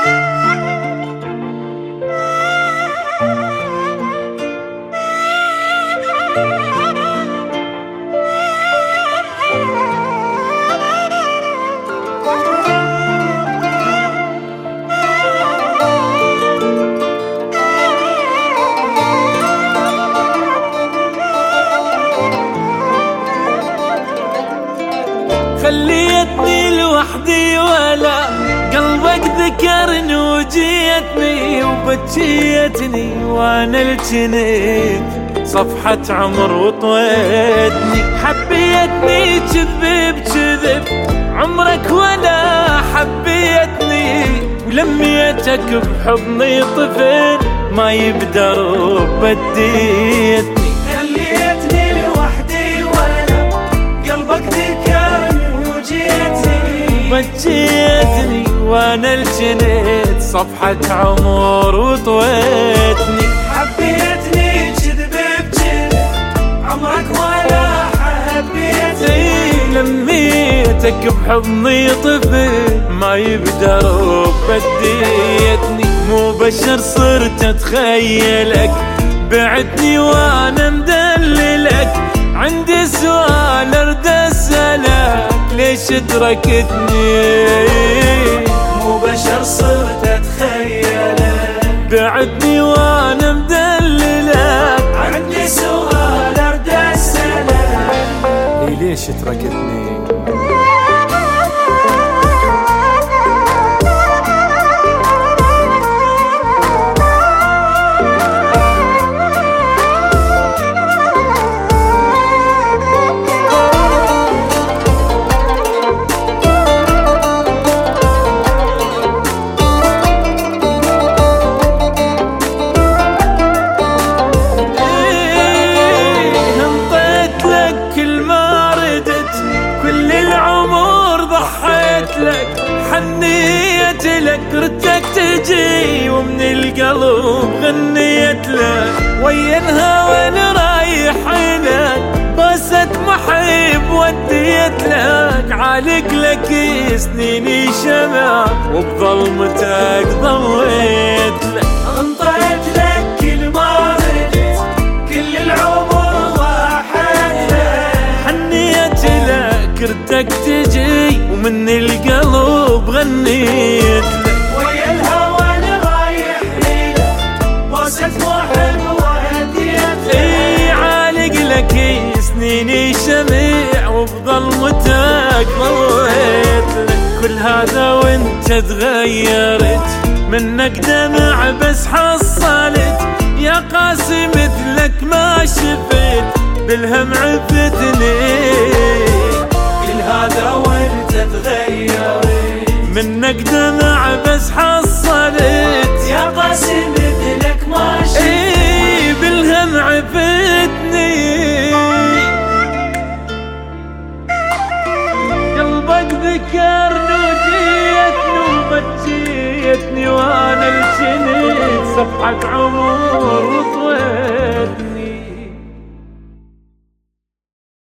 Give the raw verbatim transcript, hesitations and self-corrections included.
خليتني لوحدي ولا قلبك ذكرني وجيتني وبكيتني وانا الجنيت صفحة عمر وطويتني. حبيتني كذب بكذب عمرك ولا حبيتني ولميتك بحضني طفل ما يقدر بديتني. خليتني لوحدي ولا قلبك ذكرني بجيتني وانا الجنيت صفحة عمر وطويتني. حبيتني كذب بكذب عمرك ولا حبيتني لميتك بحضني طفل ما يقدر بديتني. مو بشر صرت اتخيلك بعدني وانا مدللك عندي سؤال ارد اسالك ليش تركتني. مو بشر صرت اتخيلك بعدني وانا مدللك عندي سؤال ارد اسالك ليش تركتني. حنيت لك ردك تجي ومن القلب غنيت لك ويا الهوى رايح لك بست محب وديت لك عالق لك سنيني شمع وبظلمتك ضويت لك. انطيت لك كل ما ردت كل العمر ضحيت لك. حنيت لك ردك تجي ومن القلب غنيت لك ويا الهوى رايح لك بوسة محب وديت لك. اي عالق لك سنيني شمع وبظلمتك ضويت لك. كل هذا وانت تغيرت منك دمع بس حصلت يا قاسي مثلك ما شفت بالهم عفتني. كل هذا وانت تغيرت منك دمع بس حصلت يا قاسي مثلك ما شفت اي بالهم عفتني. قلبك ذكرني وجيتني وبجيتني وانا الجنيت صفحة عمر وطويت.